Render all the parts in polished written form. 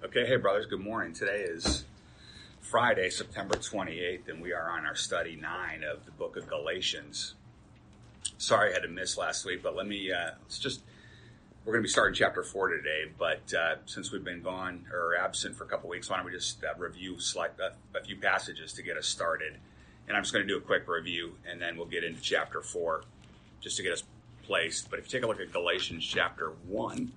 Okay, hey brothers, good morning. Today is Friday, September 28th, and we are on our study 9 of the book of Galatians. Sorry I had to miss last week, but we're going to be starting chapter 4 today, but since we've been gone or absent for a couple weeks, why don't we just review a few passages to get us started. And I'm just going to do a quick review, and then we'll get into chapter 4 just to get us placed. But if you take a look at Galatians chapter 1,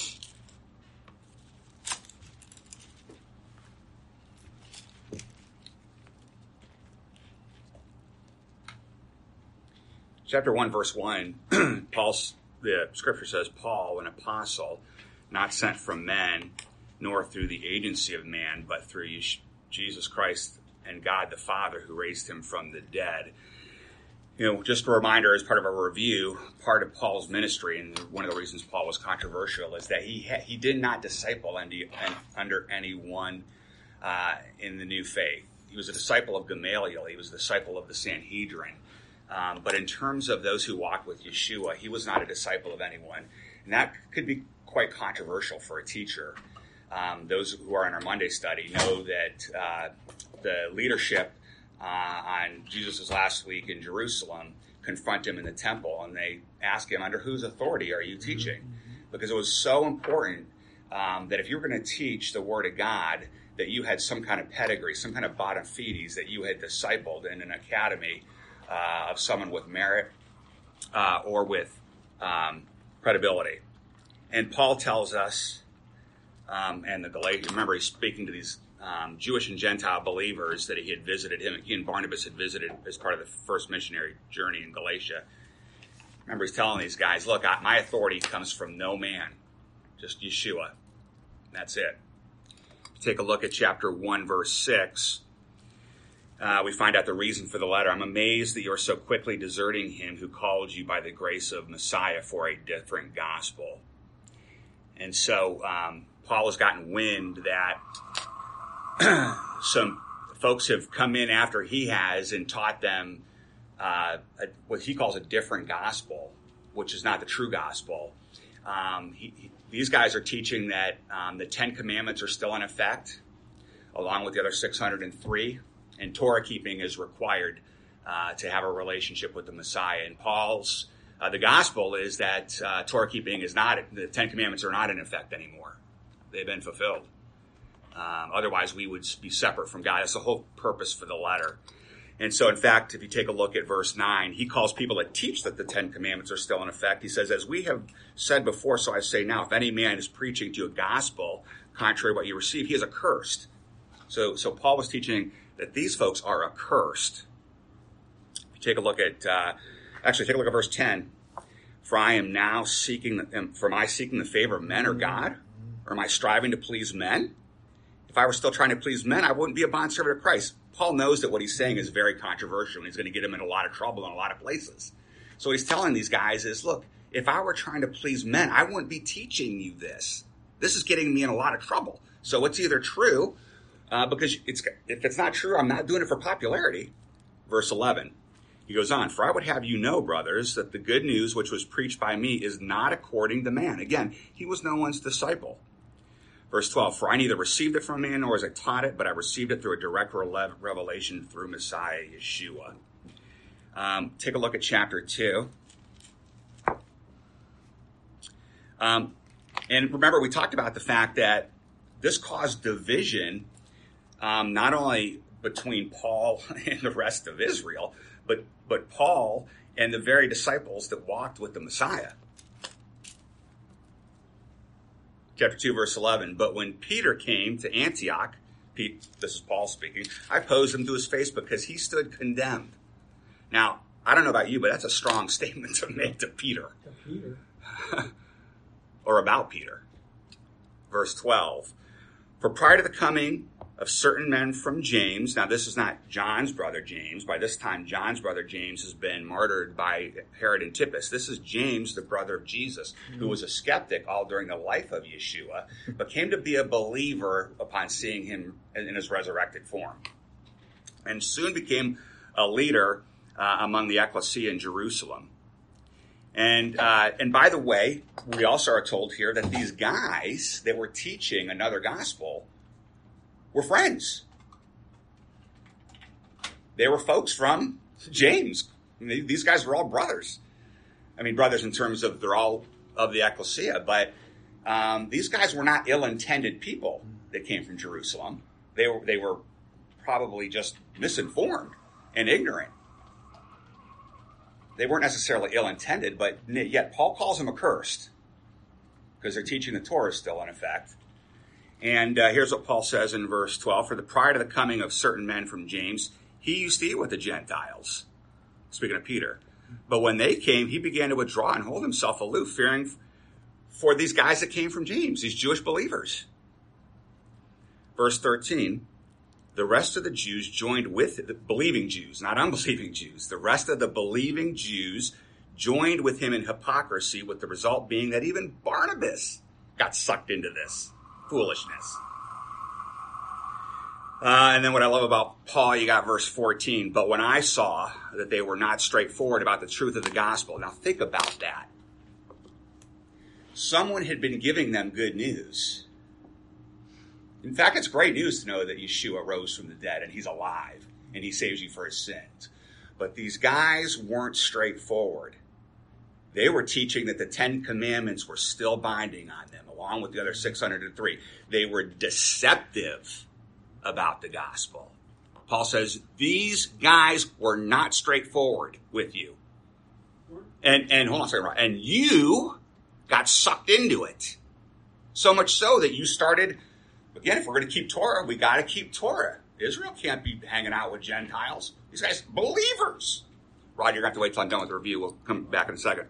Chapter 1, verse 1, the scripture says, Paul, an apostle, not sent from men, nor through the agency of man, but through Jesus Christ and God the Father, who raised him from the dead. You know, just a reminder, as part of our review, part of Paul's ministry, and one of the reasons Paul was controversial, is that he did not disciple under anyone in the new faith. He was a disciple of Gamaliel. He was a disciple of the Sanhedrin. But in terms of those who walked with Yeshua, he was not a disciple of anyone. And that could be quite controversial for a teacher. Those who are in our Monday study know that the leadership on Jesus' last week in Jerusalem confront him in the temple, and they ask him, under whose authority are you teaching? Because it was so important that if you were going to teach the Word of God, that you had some kind of pedigree, some kind of bona fides, that you had discipled in an academy of someone with merit or with credibility. And Paul tells us, and the Galatians, remember he's speaking to these Jewish and Gentile believers that he had visited, he and Barnabas had visited as part of the first missionary journey in Galatia. Remember he's telling these guys, look, my authority comes from no man, just Yeshua. That's it. Take a look at chapter 1, verse 6. We find out the reason for the letter. I'm amazed that you are so quickly deserting him who called you by the grace of Messiah for a different gospel. And so Paul has gotten wind that some folks have come in after he has and taught them what he calls a different gospel, which is not the true gospel. These guys are teaching that the 10 Commandments are still in effect, along with the other 603. And Torah keeping is required to have a relationship with the Messiah. And Paul's, the gospel is that Torah keeping is not, the 10 Commandments are not in effect anymore. They've been fulfilled. Otherwise, we would be separate from God. That's the whole purpose for the letter. And so, in fact, if you take a look at verse 9, he calls people that teach that the 10 Commandments are still in effect. He says, as we have said before, so I say now, if any man is preaching to you a gospel contrary to what you receive, he is accursed. So Paul was teaching that these folks are accursed. If you take a look at, take a look at verse 10. For I am now seeking the favor of men or God? Or am I striving to please men? If I were still trying to please men, I wouldn't be a bondservant of Christ. Paul knows that what he's saying is very controversial, and he's going to get him in a lot of trouble in a lot of places. So he's telling these guys is, look, if I were trying to please men, I wouldn't be teaching you this. This is getting me in a lot of trouble. So it's either true, because if it's not true, I'm not doing it for popularity. Verse 11, he goes on, for I would have you know, brothers, that the good news which was preached by me is not according to man. Again, he was no one's disciple. Verse 12, for I neither received it from man nor was I taught it, but I received it through a direct revelation through Messiah Yeshua. Take a look at chapter 2. And remember, we talked about the fact that this caused division not only between Paul and the rest of Israel, but Paul and the very disciples that walked with the Messiah. Chapter 2, verse 11, but when Peter came to Antioch, this is Paul speaking, I opposed him to his face because he stood condemned. Now, I don't know about you, but that's a strong statement to make to Peter. Or about Peter. Verse 12, for prior to the coming of certain men from James. Now, this is not John's brother James. By this time, John's brother James has been martyred by Herod Antipas. This is James, the brother of Jesus, who was a skeptic all during the life of Yeshua, but came to be a believer upon seeing him in his resurrected form, and soon became a leader among the ecclesia in Jerusalem. And by the way, we also are told here that these guys that were teaching another gospel were friends. They were folks from James. I mean, these guys were all brothers. I mean, brothers in terms of they're all of the ecclesia, but these guys were not ill-intended people that came from Jerusalem. They were probably just misinformed and ignorant. They weren't necessarily ill-intended, but yet Paul calls them accursed because they're teaching the Torah still in effect. And here's what Paul says in verse 12. For the prior to the coming of certain men from James, he used to eat with the Gentiles. Speaking of Peter. But when they came, he began to withdraw and hold himself aloof, fearing for these guys that came from James, these Jewish believers. Verse 13. The rest of the Jews joined with the believing Jews, not unbelieving Jews. The rest of the believing Jews joined with him in hypocrisy, with the result being that even Barnabas got sucked into this foolishness. And then what I love about Paul, you got verse 14. But when I saw that they were not straightforward about the truth of the gospel. Now think about that. Someone had been giving them good news. In fact, it's great news to know that Yeshua rose from the dead and he's alive and he saves you for his sins. But these guys weren't straightforward. They were teaching that the 10 Commandments were still binding on them, along with the other 603. They were deceptive about the gospel. Paul says, these guys were not straightforward with you. And hold on a second, and you got sucked into it. So much so that you started, again, if we're going to keep Torah, we got to keep Torah. Israel can't be hanging out with Gentiles. These guys, believers. Rod, you're going to have to wait till I'm done with the review. We'll come back in a second.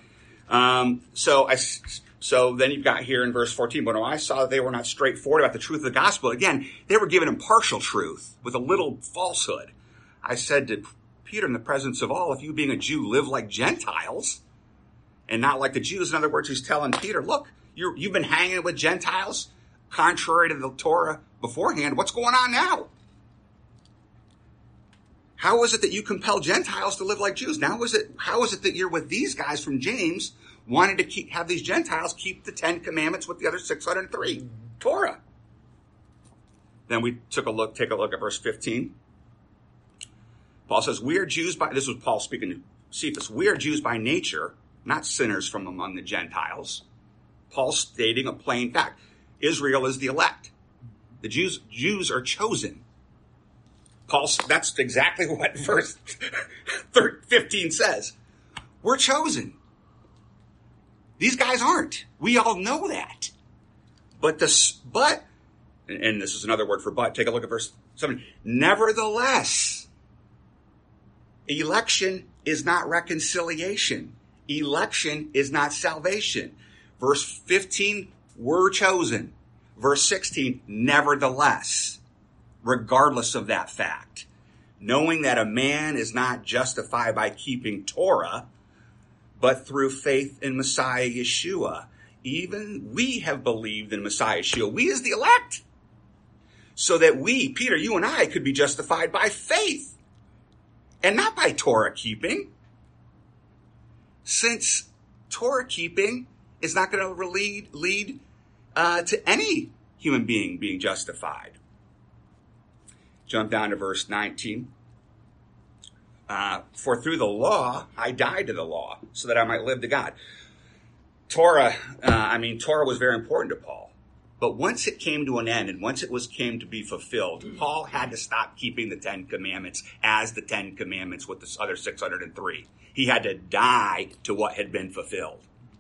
So then you've got here in verse 14, but when I saw that they were not straightforward about the truth of the gospel, again, they were given impartial truth with a little falsehood. I said to Peter in the presence of all, if you being a Jew live like Gentiles and not like the Jews, in other words, he's telling Peter, look, you've been hanging with Gentiles contrary to the Torah beforehand. What's going on now? How is it that you compel Gentiles to live like Jews? How is it that you're with these guys from James wanting to have these Gentiles keep the 10 Commandments with the other 603? Torah. Then we take a look at verse 15. Paul says, we are Jews this was Paul speaking to Cephas. We are Jews by nature, not sinners from among the Gentiles. Paul stating a plain fact. Israel is the elect. The Jews are chosen. That's exactly what verse 15 says. We're chosen. These guys aren't. We all know that. And this is another word for but. Take a look at verse 7. Nevertheless, election is not reconciliation. Election is not salvation. Verse 15, we're chosen. Verse 16, nevertheless, regardless of that fact, knowing that a man is not justified by keeping Torah, but through faith in Messiah Yeshua. Even we have believed in Messiah Yeshua. We as the elect. So that we, Peter, you and I, could be justified by faith and not by Torah keeping. Since Torah keeping is not going to lead to any human being justified. Jump down to verse 19. For through the law, I died to the law so that I might live to God. Torah was very important to Paul. But once it came to an end and once it came to be fulfilled, Paul had to stop keeping the 10 Commandments as the 10 Commandments with the other 603. He had to die to what had been fulfilled.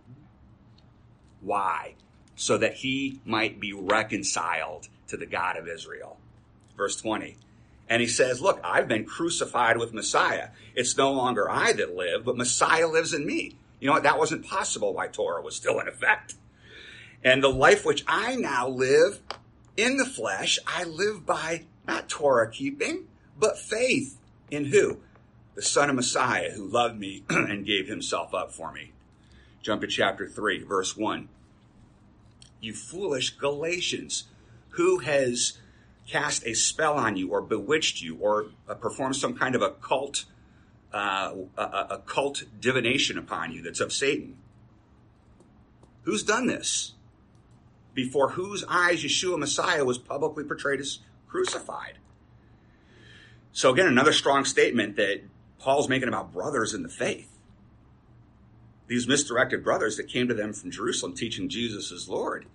Why? So that he might be reconciled to the God of Israel. Verse 20. And he says, look, I've been crucified with Messiah. It's no longer I that live, but Messiah lives in me. You know what? That wasn't possible while Torah was still in effect. And the life which I now live in the flesh, I live by not Torah keeping, but faith in who? The Son of Messiah who loved me and gave himself up for me. Jump to chapter 3, verse 1. You foolish Galatians, who has cast a spell on you or bewitched you or performed some kind of occult occult divination upon you that's of Satan. Who's done this? Before whose eyes Yeshua Messiah was publicly portrayed as crucified. So again, another strong statement that Paul's making about brothers in the faith. These misdirected brothers that came to them from Jerusalem teaching Jesus as Lord.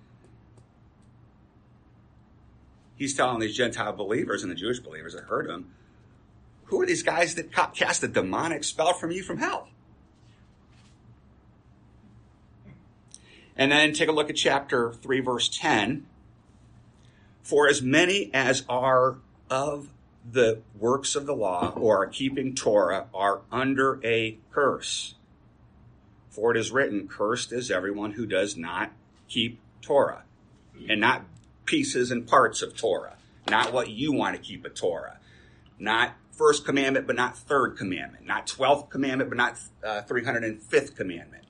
He's telling these Gentile believers and the Jewish believers that heard him, who are these guys that cast a demonic spell from you from hell? And then take a look at chapter 3, verse 10. For as many as are of the works of the law or are keeping Torah are under a curse. For it is written, cursed is everyone who does not keep Torah. And not pieces and parts of Torah. Not what you want to keep a Torah. Not first commandment, but not third commandment. Not 12th commandment, but not 305th commandment.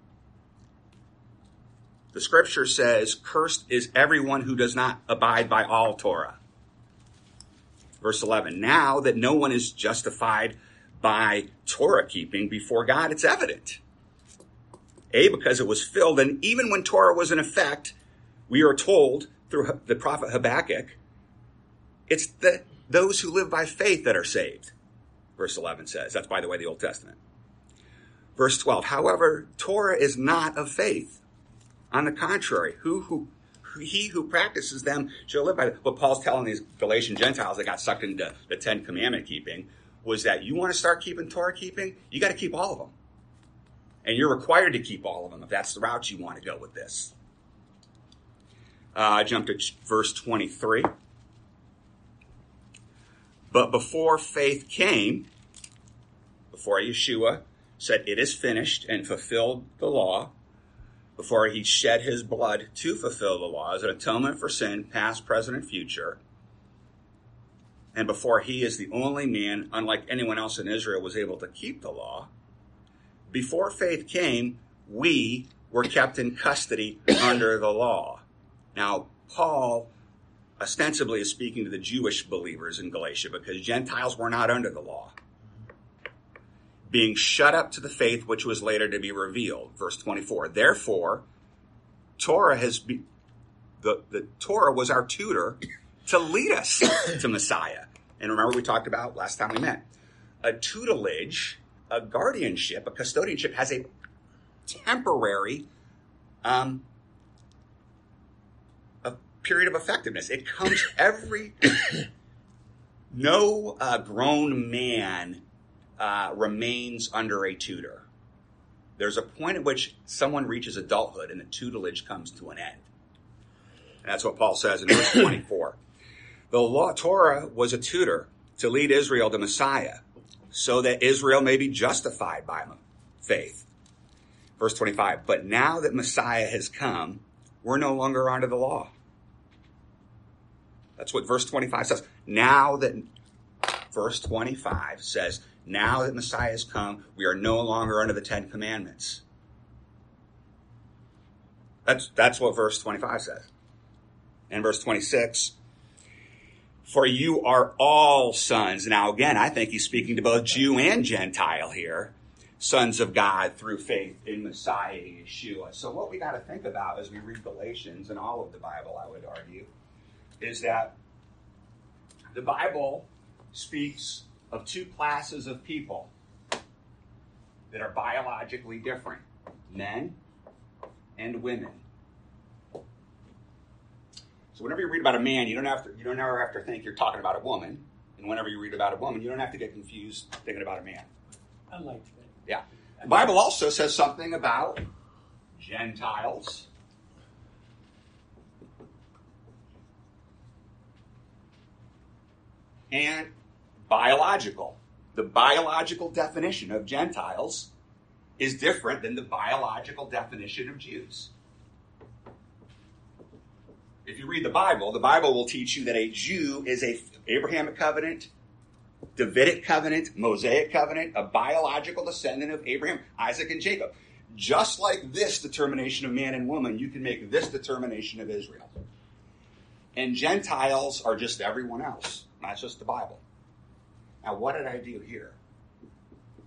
The scripture says, cursed is everyone who does not abide by all Torah. Verse 11, now that no one is justified by Torah keeping before God, it's evident. Because it was filled, and even when Torah was in effect, we are told through the prophet Habakkuk, it's those who live by faith that are saved. Verse 11 says, that's by the way the Old Testament. Verse 12, however, Torah is not of faith. On the contrary, he who practices them shall live by them. What Paul's telling these Galatian Gentiles that got sucked into the 10 commandment keeping was that you want to start keeping Torah keeping, you got to keep all of them. And you're required to keep all of them if that's the route you want to go with this. I jumped to verse 23. But before faith came, before Yeshua said it is finished and fulfilled the law, before he shed his blood to fulfill the law as an atonement for sin, past, present, and future, and before he is the only man, unlike anyone else in Israel, was able to keep the law, before faith came, we were kept in custody under the law. Now, Paul ostensibly is speaking to the Jewish believers in Galatia because Gentiles were not under the law, being shut up to the faith which was later to be revealed. Verse 24. Therefore, Torah the Torah was our tutor to lead us to Messiah. And remember we talked about last time we met. A tutelage, a guardianship, a custodianship has a temporary a period of effectiveness. It comes no grown man remains under a tutor. There's a point at which someone reaches adulthood and the tutelage comes to an end. And that's what Paul says in verse 24. The law, Torah was a tutor to lead Israel to Messiah so that Israel may be justified by faith. Verse 25, but now that Messiah has come, we're no longer under the law. That's what verse 25 says. Verse 25 says, now that Messiah has come, we are no longer under the 10 commandments. That's what verse 25 says. And verse 26, for you are all sons. Now again, I think he's speaking to both Jew and Gentile here. Sons of God through faith in Messiah, Yeshua. So what we got to think about as we read Galatians and all of the Bible, I would argue, is that the Bible speaks of two classes of people that are biologically different, men and women. So whenever you read about a man, you don't ever have to think you're talking about a woman. And whenever you read about a woman, you don't have to get confused thinking about a man. I like that. Yeah. The Bible also says something about Gentiles and biological. The biological definition of Gentiles is different than the biological definition of Jews. If you read the Bible will teach you that a Jew is a Abrahamic covenant, Davidic covenant, Mosaic covenant, a biological descendant of Abraham, Isaac, and Jacob. Just like this determination of man and woman, you can make this determination of Israel. And Gentiles are just everyone else. That's just the Bible. Now, what did I do here?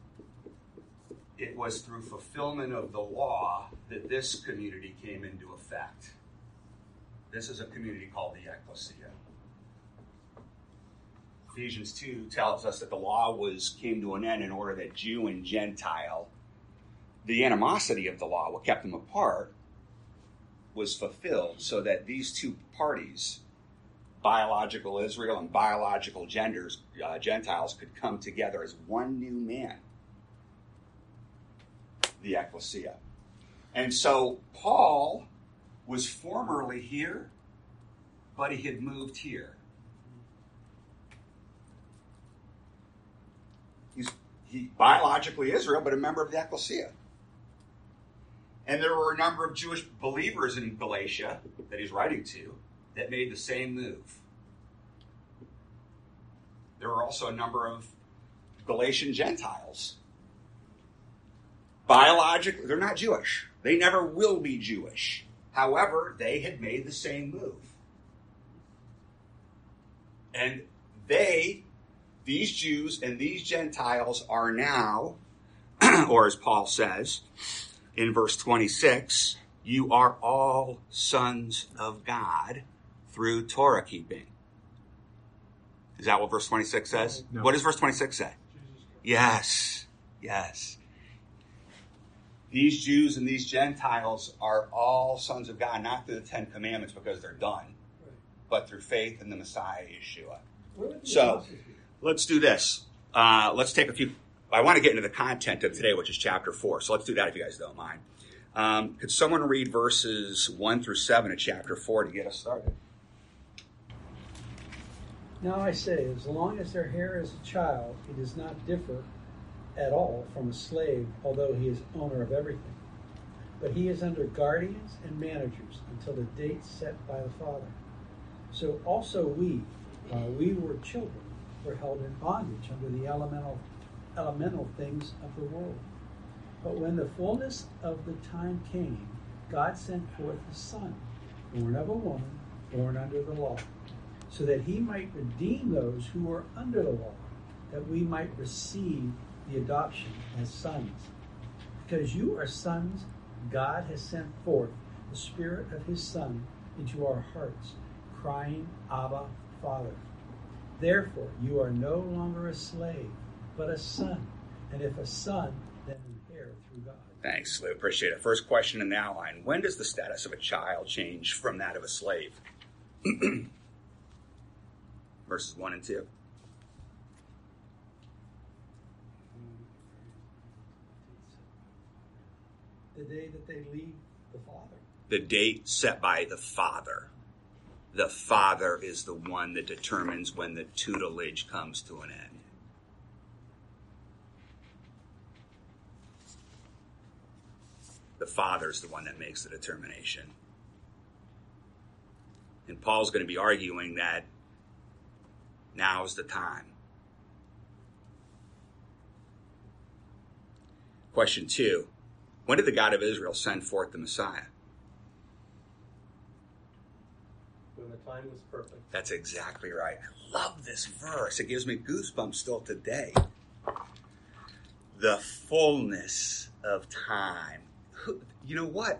it was through fulfillment of the law that this community came into effect. This is a community called the ecclesia. Ephesians 2 tells us that the law came to an end in order that Jew and Gentile, the animosity of the law, what kept them apart, was fulfilled so that these two parties, biological Israel and biological Gentiles, could come together as one new man, the ecclesia. And so Paul was formerly here, but he had moved here. He biologically Israel, but a member of the ecclesia. And there were a number of Jewish believers in Galatia that he's writing to that made the same move. There were also a number of Galatian Gentiles. Biologically, they're not Jewish. They never will be Jewish. However, they had made the same move. And these Jews and these Gentiles are now, or as Paul says in verse 26, you are all sons of God through Torah keeping. Is that what verse 26 says? No. What does verse 26 say? Yes. These Jews and these Gentiles are all sons of God, not through the Ten Commandments because they're done, but through faith in the Messiah, Yeshua. So, let's do this. Let's take a few. I want to get into the content of today, which is chapter 4. So let's do that if you guys don't mind. Could someone read verses 1 through 7 of chapter 4 to get us started? Now I say, as long as their hair is a child, he does not differ at all from a slave, although he is owner of everything. But he is under guardians and managers until the date set by the Father. So also we, while we were children, were held in bondage under the elemental things of the world. But when the fullness of the time came, God sent forth His Son, born of a woman, born under the law, so that He might redeem those who were under the law, that we might receive the adoption as sons. Because you are sons, God has sent forth the Spirit of His Son into our hearts, crying, Abba, Father. Therefore, you are no longer a slave, but a son. And if a son, then an heir through God. Thanks, Lou. Appreciate it. First question in the outline. When does the status of a child change from that of a slave? Verses 1 and 2. The day that they leave the Father. The date set by the Father. The Father is the one that determines when the tutelage comes to an end. The Father's the one that makes the determination. And Paul's going to be arguing that now's the time. Question 2. When did the God of Israel send forth the Messiah? When the time was perfect. That's exactly right. I love this verse. It gives me goosebumps still today. The fullness of time. You know what?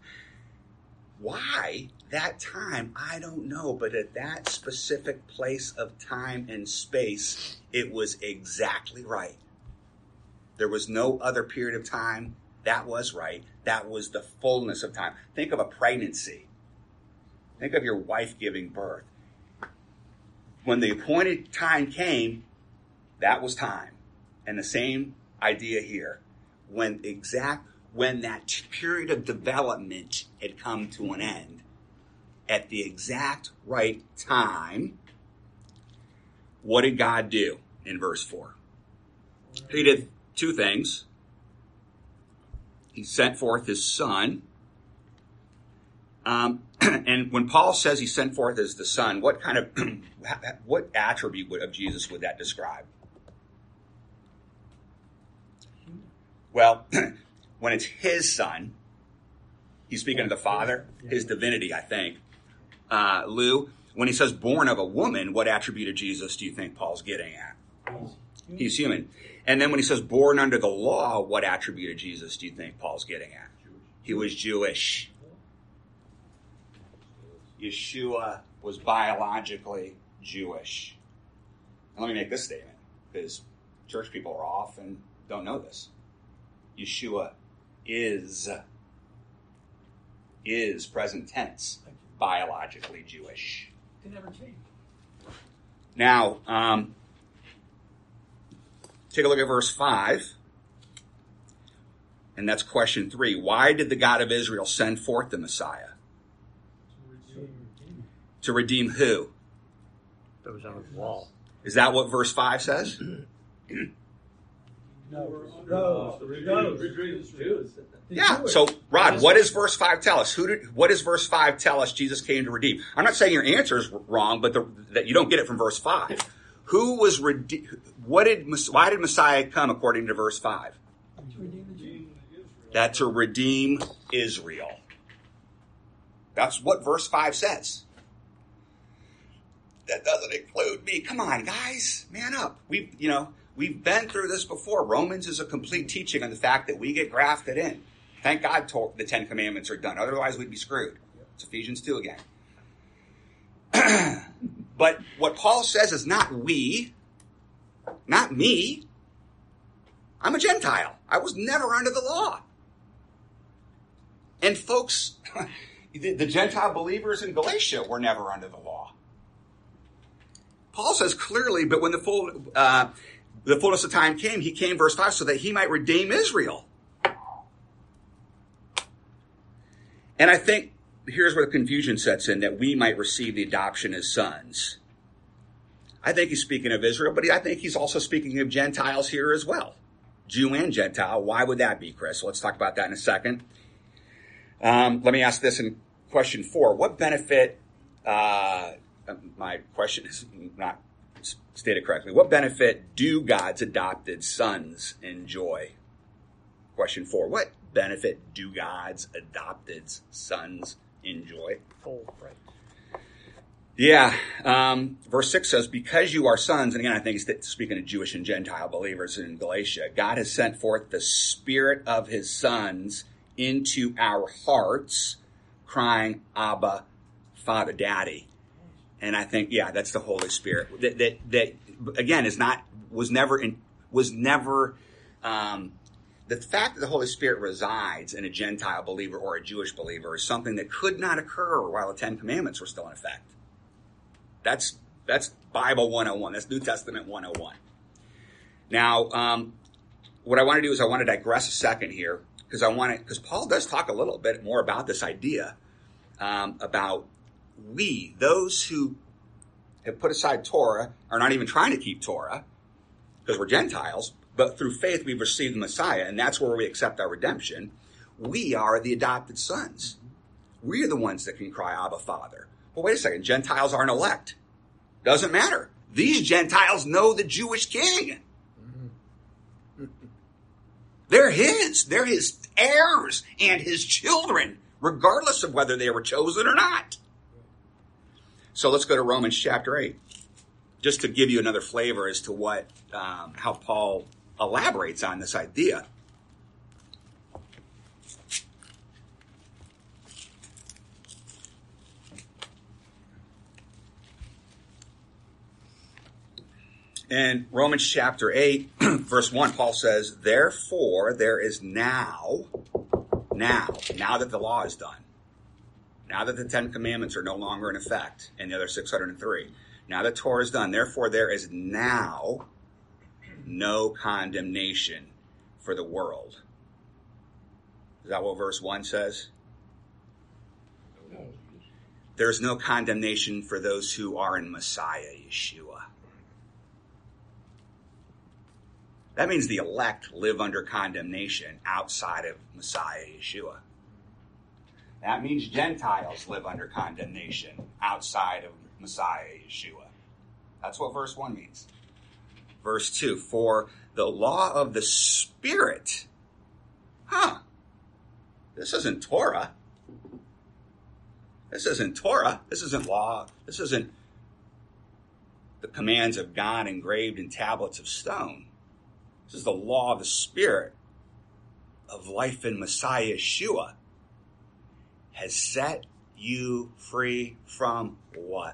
Why that time? I don't know. But at that specific place of time and space, it was exactly right. There was no other period of time. That was right. That was the fullness of time. Think of a pregnancy. Think of your wife giving birth. When the appointed time came, that was time. And the same idea here. When that period of development had come to an end, at the exact right time, what did God do in verse 4? He did two things. He sent forth His Son. And when Paul says He sent forth as the Son, what attribute of Jesus would that describe? Well, when it's His Son, He's speaking of the Father, His divinity, I think. Lou, when He says born of a woman, what attribute of Jesus do you think Paul's getting at? He's human. And then when he says born under the law, what attribute of Jesus do you think Paul's getting at? He was Jewish. Yeshua was biologically Jewish. And let me make this statement, because church people are often don't know this. Yeshua is present tense, biologically Jewish. It can never change. Now, take a look at verse 5. And that's question 3. Why did the God of Israel send forth the Messiah? To redeem who? Those on the wall. Is that what verse 5 says? No. Jews. Yeah. So, Rod, what does verse 5 tell us? What does verse 5 tell us Jesus came to redeem? I'm not saying your answer is wrong, but that you don't get it from verse 5. Who was redeemed? Why did Messiah come according to verse 5? That to redeem Israel. That's what verse 5 says. That doesn't include me. Come on, guys. Man up. We've been through this before. Romans is a complete teaching on the fact that we get grafted in. Thank God the 10 Commandments are done. Otherwise, we'd be screwed. It's Ephesians 2 again. But what Paul says is not we, not me. I'm a Gentile. I was never under the law. And folks, the Gentile believers in Galatia were never under the law. Paul says clearly, but when the fullness of time came, he came, verse 5, so that he might redeem Israel. And I think here's where the confusion sets in, that we might receive the adoption as sons. I think he's speaking of Israel, but I think he's also speaking of Gentiles here as well. Jew and Gentile. Why would that be, Chris? Let's talk about that in a second. Let me ask this in question 4. What benefit, my question is not stated correctly. What benefit do God's adopted sons enjoy? Question 4. What benefit do God's adopted sons enjoy? Full right. Yeah. Verse 6 says, because you are sons, and again, I think he's speaking of Jewish and Gentile believers in Galatia, God has sent forth the Spirit of his sons into our hearts, crying, Abba, Father, Daddy. And I think, yeah, that's the Holy Spirit. That again was never the fact that the Holy Spirit resides in a Gentile believer or a Jewish believer is something that could not occur while the 10 Commandments were still in effect. That's Bible 101. That's New Testament 101. Now, what I want to do is I want to digress a second here because Paul does talk a little bit more about this idea about those who have put aside Torah, are not even trying to keep Torah because we're Gentiles, but through faith we've received the Messiah, and that's where we accept our redemption. We are the adopted sons. We're the ones that can cry, Abba, Father. Well, wait a second. Gentiles aren't elect. Doesn't matter. These Gentiles know the Jewish king. They're his. They're his heirs and his children, regardless of whether they were chosen or not. So let's go to Romans chapter 8, just to give you another flavor as to how Paul elaborates on this idea. In Romans chapter 8, verse 1, Paul says, therefore there is now that the law is done, now that the 10 Commandments are no longer in effect, and the other 603, now that Torah is done, therefore there is now no condemnation for the world. Is that what verse 1 says? There's no condemnation for those who are in Messiah, Yeshua. That means the elect live under condemnation outside of Messiah, Yeshua. That means Gentiles live under condemnation outside of Messiah, Yeshua. That's what verse 1 means. Verse 2, for the law of the Spirit. This isn't Torah. This isn't Torah. This isn't law. This isn't the commands of God engraved in tablets of stone. This is the law of the Spirit of life in Messiah Yeshua has set you free from what?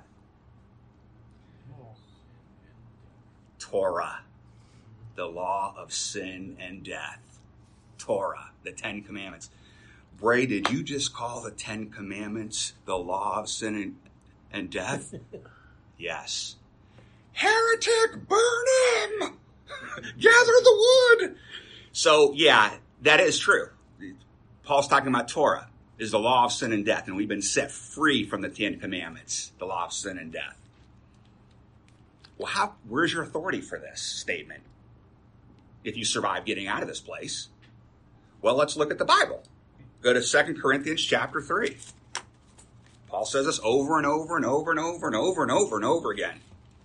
Torah, the law of sin and death. Torah, the Ten Commandments. Bray, did you just call the Ten Commandments the law of sin and death? Yes. Heretic, burn him! Gather the wood! So, yeah, that is true. Paul's talking about Torah is the law of sin and death, and we've been set free from the Ten Commandments, the law of sin and death. Well, where's your authority for this statement? If you survive getting out of this place. Well, let's look at the Bible. Go to 2 Corinthians chapter 3. Paul says this over and over and over and over and over and over and over again.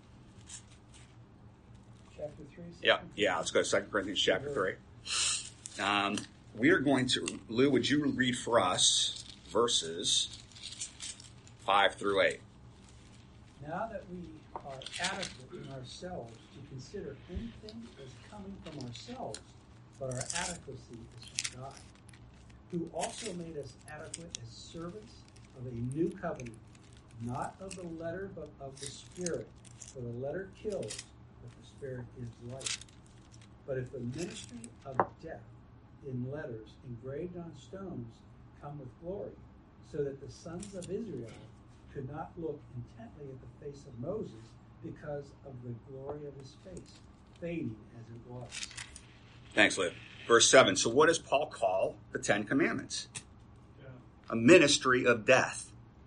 Chapter 3? Yeah, let's go to 2 Corinthians chapter 3. We are going to, Lou, would you read for us verses 5 through 8? Now that we are adequate in ourselves to consider anything as coming from ourselves, but our adequacy is from God, who also made us adequate as servants of a new covenant, not of the letter, but of the Spirit. For the letter kills, but the Spirit is life. But if the ministry of death in letters engraved on stones come with glory, so that the sons of Israel could not look intently at the face of Moses because of the glory of his face, fading as it was. Thanks, Lou. Verse 7. So what does Paul call the Ten Commandments? A ministry of death.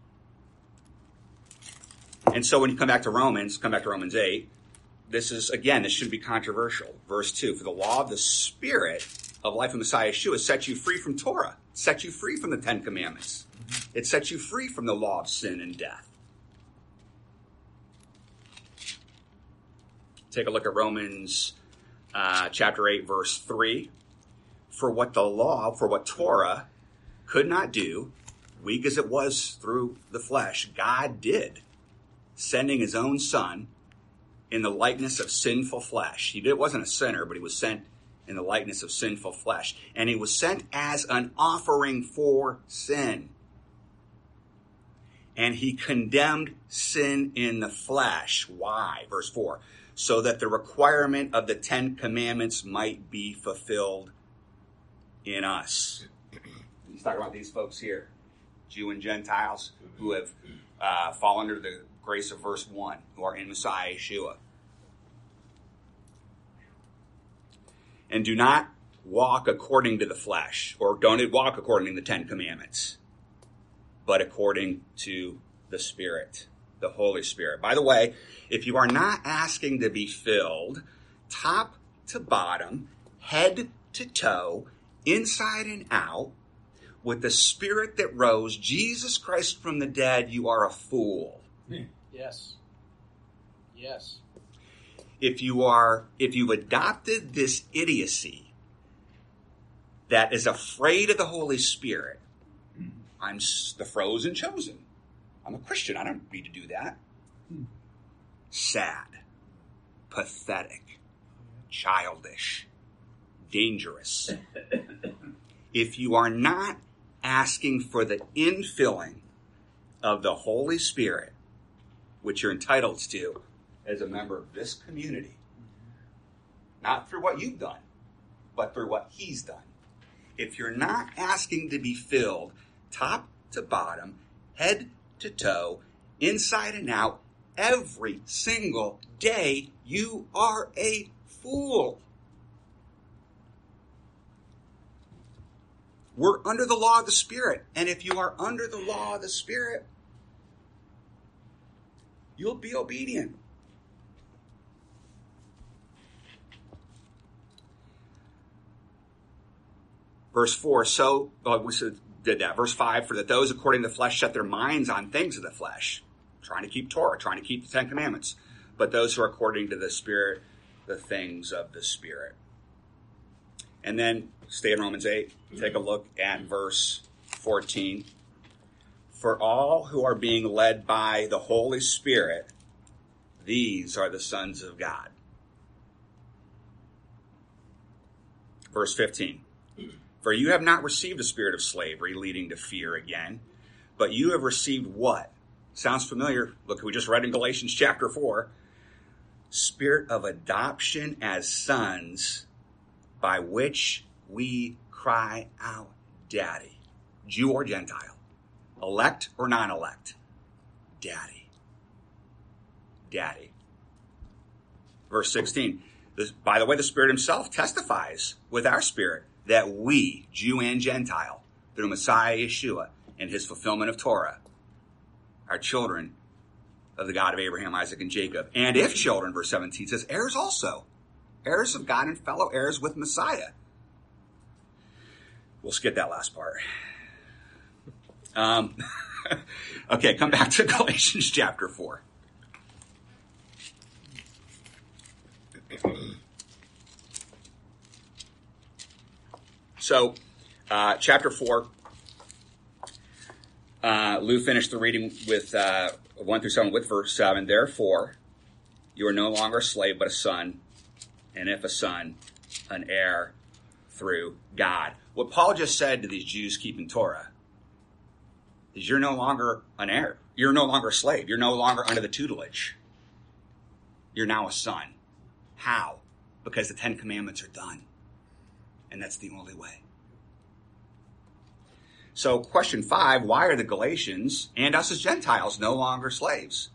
And so when you come back to Romans 8, this shouldn't be controversial. Verse 2, for the law of the Spirit of life in Messiah Yeshua sets you free from Torah, sets you free from the Ten Commandments. It sets you free from the law of sin and death. Take a look at Romans chapter 8, verse 3. For what Torah could not do, weak as it was through the flesh, God did, sending his own Son in the likeness of sinful flesh. It wasn't a sinner, but he was sent in the likeness of sinful flesh. And he was sent as an offering for sin. And he condemned sin in the flesh. Why? Verse 4. So that the requirement of the Ten Commandments might be fulfilled in us. He's talking about these folks here, Jew and Gentiles, who have fallen under the grace of verse 1, who are in Messiah Yeshua. And do not walk according to the flesh, or don't walk according to the Ten Commandments, but according to the Spirit, the Holy Spirit. By the way, if you are not asking to be filled top to bottom, head to toe, inside and out, with the Spirit that rose Jesus Christ from the dead, you are a fool. Yes. Yes. If you've adopted this idiocy that is afraid of the Holy Spirit, I'm the frozen chosen. I'm a Christian. I don't need to do that. Sad, pathetic, childish, dangerous. If you are not asking for the infilling of the Holy Spirit, which you're entitled to as a member of this community, not through what you've done, but through what he's done. If you're not asking to be filled top to bottom, head to toe, inside and out, every single day, you are a fool. We're under the law of the Spirit. And if you are under the law of the Spirit, you'll be obedient. Verse 4, Verse 5, for that those according to the flesh set their minds on things of the flesh, trying to keep Torah, trying to keep the Ten Commandments. But those who are according to the Spirit, the things of the Spirit. And then, stay in Romans 8, take a look at verse 14. For all who are being led by the Holy Spirit, these are the sons of God. Verse 15. For you have not received a spirit of slavery leading to fear again, but you have received what? Sounds familiar. Look, we just read in Galatians chapter 4. Spirit of adoption as sons, by which we cry out, Daddy. Jew or Gentile. Elect or non-elect. Daddy. Daddy. Verse 16. By the way, the Spirit himself testifies with our spirit that we, Jew and Gentile, through Messiah Yeshua and his fulfillment of Torah, are children of the God of Abraham, Isaac, and Jacob. And if children, verse 17 says, heirs also. Heirs of God and fellow heirs with Messiah. We'll skip that last part. Okay, come back to Galatians chapter 4. So, chapter 4, Lou finished the reading with 1 through 7 with verse 7. Therefore, you are no longer a slave, but a son, and if a son, an heir through God. What Paul just said to these Jews keeping Torah is you're no longer an heir. You're no longer a slave. You're no longer under the tutelage. You're now a son. How? Because the Ten Commandments are done. And that's the only way. So question 5, why are the Galatians and us as Gentiles no longer slaves?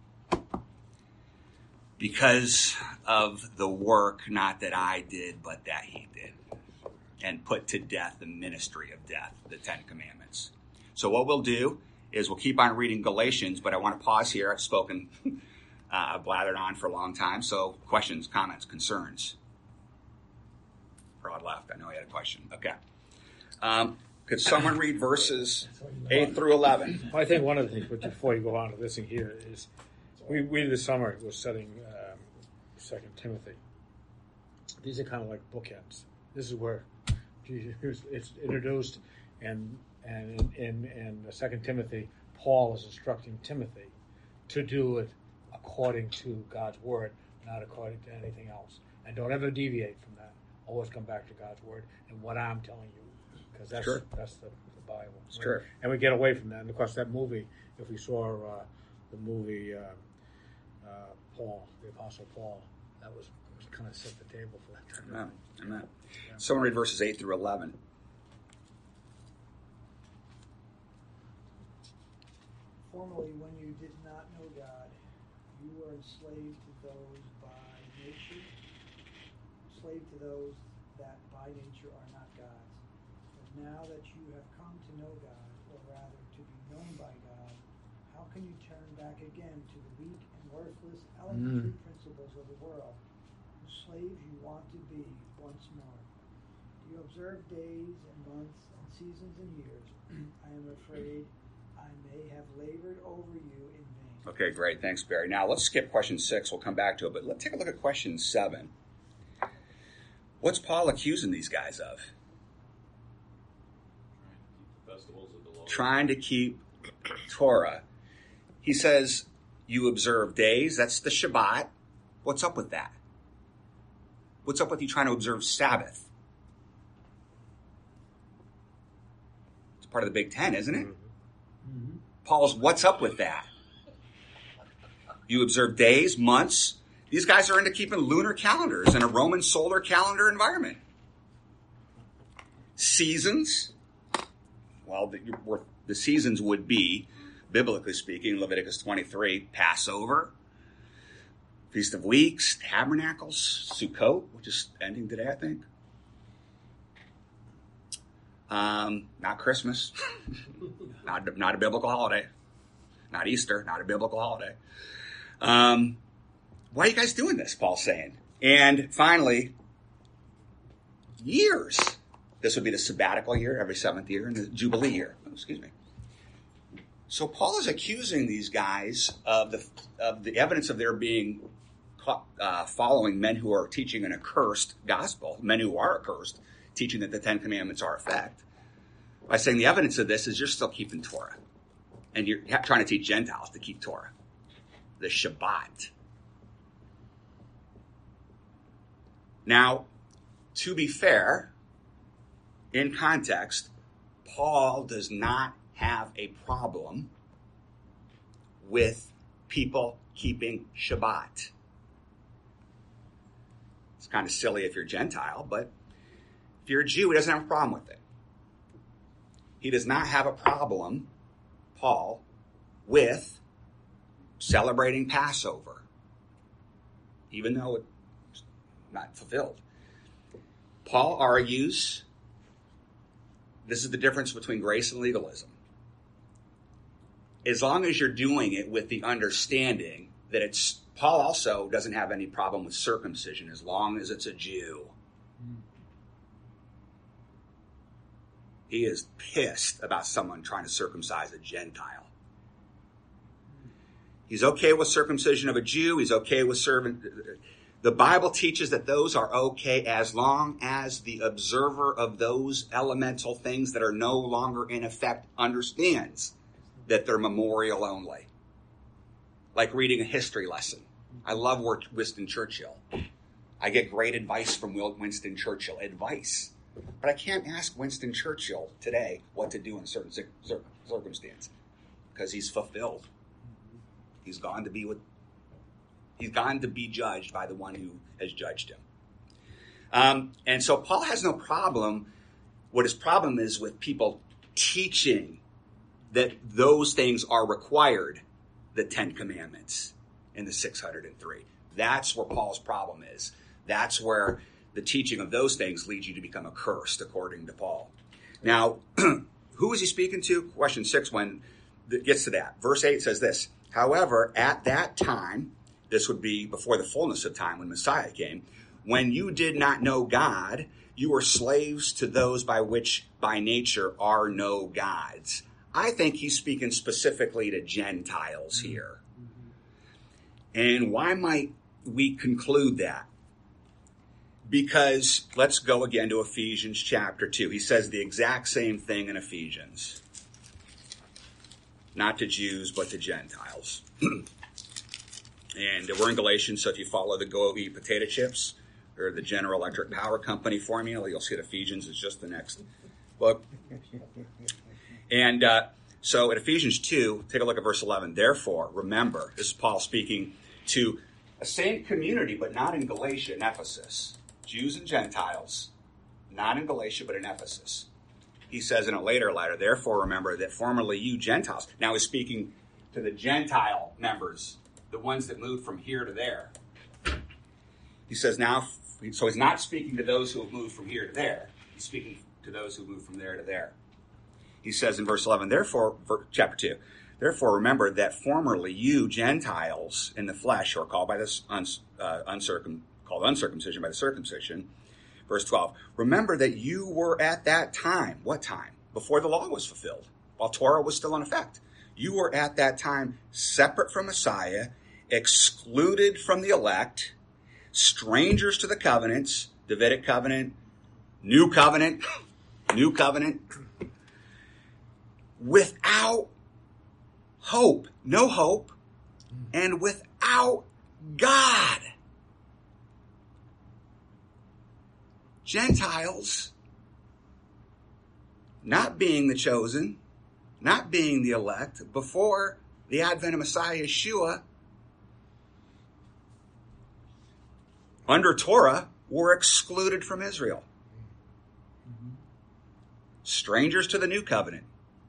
Because of the work, not that I did, but that he did. And put to death the ministry of death, the Ten Commandments. So what we'll do is we'll keep on reading Galatians, but I want to pause here. I've spoken, I've blathered on for a long time. So questions, comments, concerns? Rod left. I know he had a question. Okay. Could someone read verses 8 through 11? Well, I think one of the things, but before you go on to this thing here, is we this summer was studying 2 Timothy. These are kind of like bookends. This is where Jesus, it's introduced, and in 2 Timothy, Paul is instructing Timothy to do it according to God's word, not according to anything else. And don't ever deviate from that. Always come back to God's word and what I'm telling you, because that's Sure. that's the Bible. It's true. And we get away from that. And of course, that movie, if we saw the movie Paul, the Apostle Paul, that was kind of set the table for that type of Amen. thing. Amen. Yeah. Someone read verses 8 through 11. Formerly, when you did not know God, you were enslaved to those by nature, slave to those that by nature are not God's. But now that you have come to know God, or rather to be known by God, how can you turn back again to the weak and worthless elementary principles of the world, whose slaves you want to be once more? Do you observe days and months and seasons and years? I am afraid I may have labored over you in vain. Okay, great. Thanks, Barry. Now, let's skip question 6. We'll come back to it. But let's take a look at question 7. What's Paul accusing these guys of? Trying to keep Torah. He says, you observe days. That's the Shabbat. What's up with that? What's up with you trying to observe Sabbath? It's part of the Big Ten, isn't it? Mm-hmm. Paul's, what's up with that? You observe days, months. These guys are into keeping lunar calendars in a Roman solar calendar environment. Seasons. Well, the seasons would be, biblically speaking, Leviticus 23, Passover, Feast of Weeks, Tabernacles, Sukkot, which is ending today, I think. Not Christmas. not a biblical holiday. Not Easter, not a biblical holiday. Why are you guys doing this, Paul's saying? And finally, years. This would be the sabbatical year, every 7th year, and the Jubilee year. Excuse me. So Paul is accusing these guys of the evidence of their being following men who are teaching an accursed gospel, men who are accursed, teaching that the Ten Commandments are effect, by saying the evidence of this is you're still keeping Torah. And you're trying to teach Gentiles to keep Torah. The Shabbat. Now, to be fair, in context, Paul does not have a problem with people keeping Shabbat. It's kind of silly if you're Gentile, but if you're a Jew, he doesn't have a problem with it. He does not have a problem, Paul, with celebrating Passover, even though it's not fulfilled. Paul argues this is the difference between grace and legalism. As long as you're doing it with the understanding that it's, Paul also doesn't have any problem with circumcision as long as it's a Jew. He is pissed about someone trying to circumcise a Gentile. He's okay with circumcision of a Jew. He's okay with serving. The Bible teaches that those are okay as long as the observer of those elemental things that are no longer in effect understands that they're memorial only. Like reading a history lesson. I love Winston Churchill. I get great advice from Winston Churchill. Advice. But I can't ask Winston Churchill today what to do in a certain circumstance. Because he's fulfilled. He's gone to be judged by the one who has judged him. And so Paul has no problem. What his problem is with people teaching that those things are required, the 10 Commandments and the 603. That's where Paul's problem is. That's where the teaching of those things leads you to become accursed, according to Paul. Now, who is he speaking to? Question 6, when it gets to that. Verse 8 says this, however, at that time, this would be before the fullness of time when Messiah came, when you did not know God, you were slaves to those by which by nature are no gods. I think he's speaking specifically to Gentiles here. And why might we conclude that? Because let's go again to Ephesians chapter 2. He says the exact same thing in Ephesians. Not to Jews, but to Gentiles. And we're in Galatians, so if you follow the Go Eat Potato Chips or the General Electric Power Company formula, you'll see that Ephesians is just the next book. And so at Ephesians 2, take a look at verse 11. Therefore, remember, this is Paul speaking to a same community, but not in Galatia, in Ephesus. Jews and Gentiles, not in Galatia, but in Ephesus. He says in a later letter, therefore remember that formerly you Gentiles. Now he's speaking to the Gentile members, the ones that moved from here to there. He says now, so he's not speaking to those who have moved from here to there. He's speaking to those who moved from there to there. He says in verse 11, therefore, chapter 2, therefore remember that formerly you Gentiles in the flesh, who are called by this uncircumcision by the circumcision. Verse 12, remember that you were at that time. What time? Before the law was fulfilled, while Torah was still in effect. You were at that time separate from Messiah, excluded from the elect, strangers to the covenants, Davidic covenant, new covenant, without hope, no hope, and without God. Gentiles, not being the chosen, not being the elect, before the advent of Messiah Yeshua, under Torah, were excluded from Israel. Strangers to the new covenant.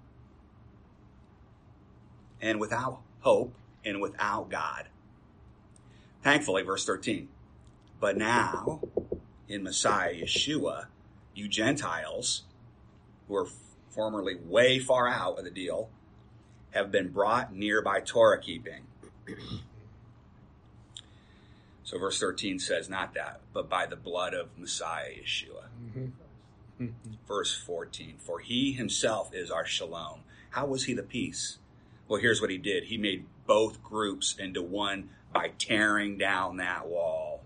And without hope and without God. Thankfully, verse 13. But now, in Messiah Yeshua, you Gentiles, who are formerly way far out of the deal, have been brought near by Torah keeping. So verse 13 says not that, but by the blood of Messiah Yeshua. Verse 14, for he himself is our shalom. How was he the peace? Well, here's what he did. He made both groups into one by tearing down that wall.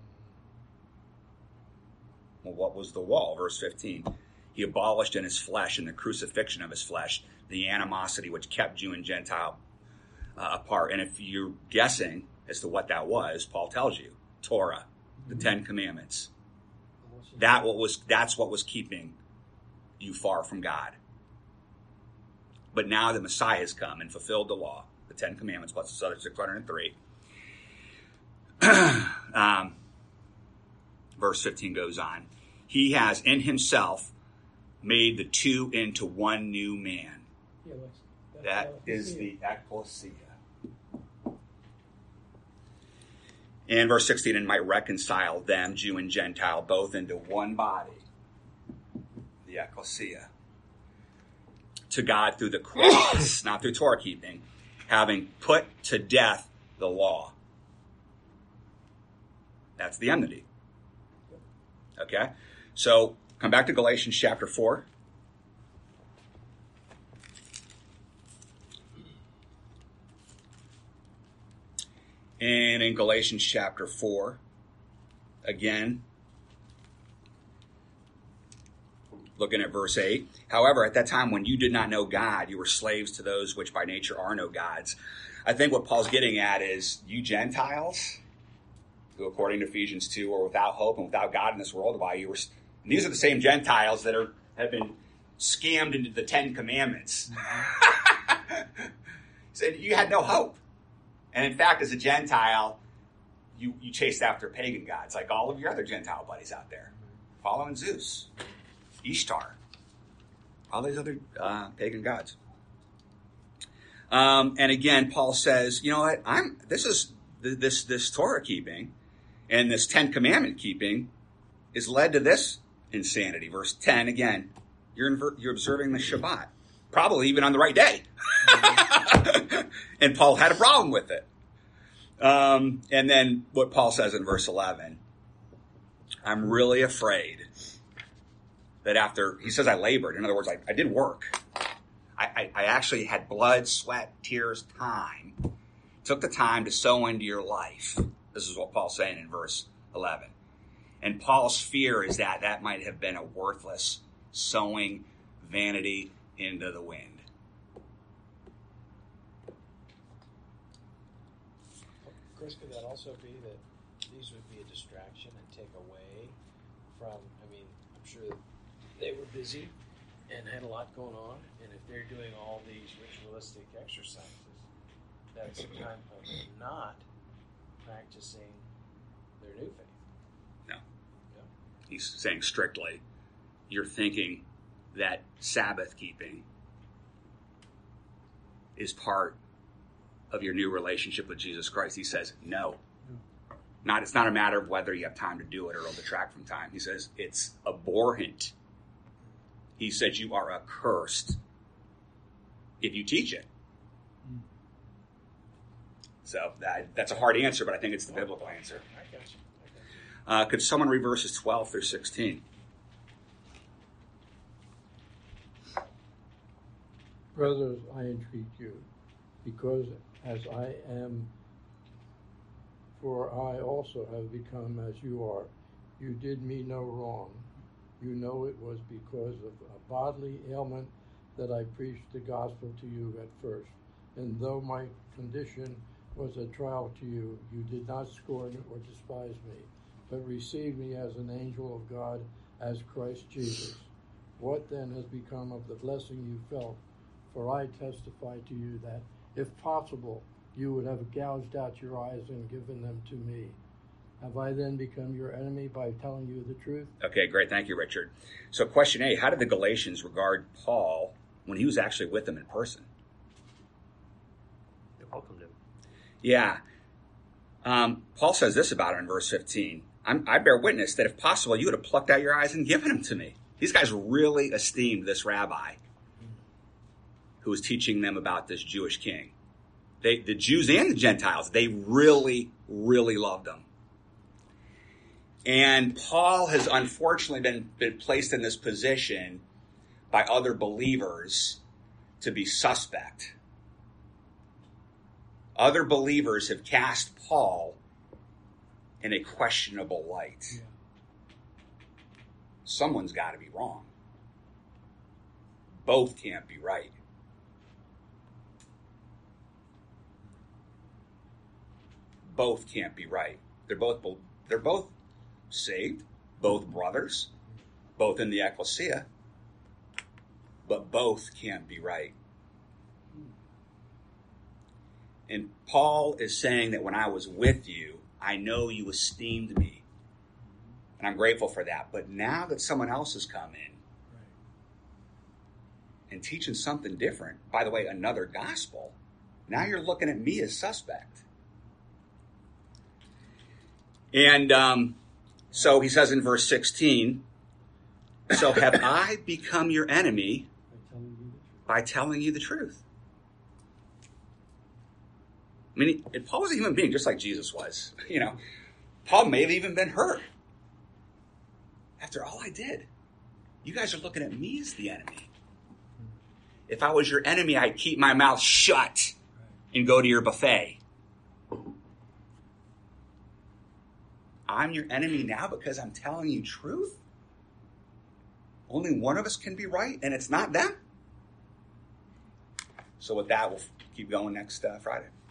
Well, what was the wall? Verse 15. He abolished in his flesh, in the crucifixion of his flesh, the animosity which kept Jew and Gentile apart. And if you're guessing as to what that was, Paul tells you. Torah, the 10 Commandments. That's what was keeping you far from God. But now the Messiah has come and fulfilled the law, the 10 Commandments plus this other 603. Verse 15 goes on. He has in himself made the two into one new man. Yeah, That is the ecclesia. And verse 16, and might reconcile them, Jew and Gentile, both into one body, the ecclesia, to God through the cross, not through Torah keeping, having put to death the law. That's the enmity. Okay? So, come back to Galatians chapter 4. And in Galatians chapter 4, again, looking at verse 8. However, at that time when you did not know God, you were slaves to those which by nature are no gods. I think what Paul's getting at is you Gentiles, who according to Ephesians 2 are without hope and without God in this world, why you were. And these are the same Gentiles that have been scammed into the 10 Commandments. He said you had no hope. And in fact, as a Gentile, you chased after pagan gods, like all of your other Gentile buddies out there, following Zeus, Ishtar, all these other pagan gods. And again, Paul says, you know what? This Torah keeping and this 10 Commandment keeping is led to this insanity. Verse 10 again, you're observing the Shabbat, probably even on the right day. And Paul had a problem with it. And then what Paul says in verse 11, I'm really afraid that after, he says I labored. In other words, I did work. I actually had blood, sweat, tears, time. Took the time to sow into your life. This is what Paul's saying in verse 11. And Paul's fear is that might have been a worthless sowing vanity into the wind. Chris, could that also be that these would be a distraction and take away from, I'm sure that they were busy and had a lot going on, and if they're doing all these ritualistic exercises, that's a time of not practicing their new faith. No. He's saying strictly, you're thinking that Sabbath keeping is part of your new relationship with Jesus Christ. He says, no. It's not a matter of whether you have time to do it or it'll detract from time. He says, it's abhorrent. He says you are accursed if you teach it. So that's a hard answer, but I think it's the biblical answer. I got you. Could someone read verses 12 through 16? Brothers, I entreat you, because as I am, for I also have become as you are. You did me no wrong. You know it was because of a bodily ailment that I preached the gospel to you at first. And though my condition was a trial to you, you did not scorn or despise me, but received me as an angel of God, as Christ Jesus. What then has become of the blessing you felt? For I testify to you that, if possible, you would have gouged out your eyes and given them to me. Have I then become your enemy by telling you the truth? Okay, great. Thank you, Richard. So question A, how did the Galatians regard Paul when he was actually with them in person? They welcomed him. Yeah. Paul says this about it in verse 15. I bear witness that if possible, you would have plucked out your eyes and given them to me. These guys really esteemed this rabbi who was teaching them about this Jewish king. The Jews and the Gentiles, they really, really loved him. And Paul has unfortunately been placed in this position by other believers to be suspect. Other believers have cast Paul in a questionable light. Yeah. Someone's got to be wrong. Both can't be right. Both can't be right. They're both saved, both brothers, both in the ecclesia. but both can't be right. And Paul is saying that when I was with you, I know you esteemed me. And I'm grateful for that. But now that someone else has come in and teaching something different, by the way, another gospel, now you're looking at me as suspect. And so he says in verse 16, so have I become your enemy by telling you the truth? I mean, Paul was a human being just like Jesus was. You know, Paul may have even been hurt. After all I did, you guys are looking at me as the enemy. If I was your enemy, I'd keep my mouth shut and go to your buffet. I'm your enemy now because I'm telling you truth? Only one of us can be right, and it's not them? So with that, we'll keep going next Friday.